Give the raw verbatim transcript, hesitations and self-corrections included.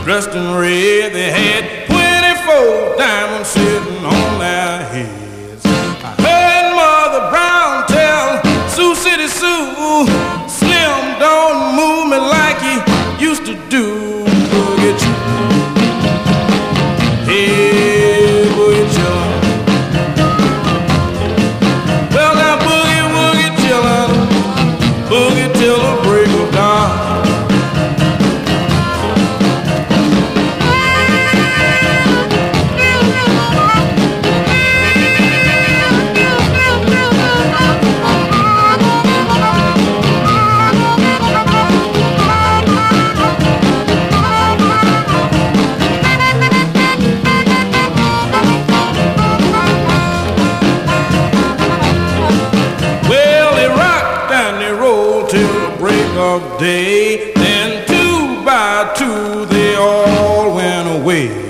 dressed in red. They had twenty-four diamonds sitting on their heads. I heard Mother Brown tell Sioux City Sue, Slim don't move me like he used to do. Boogie chillin', hey, boogie chillin'. Well, now boogie woogie chillin', boogie till the break of dawn. Of day, then two by two they all went away.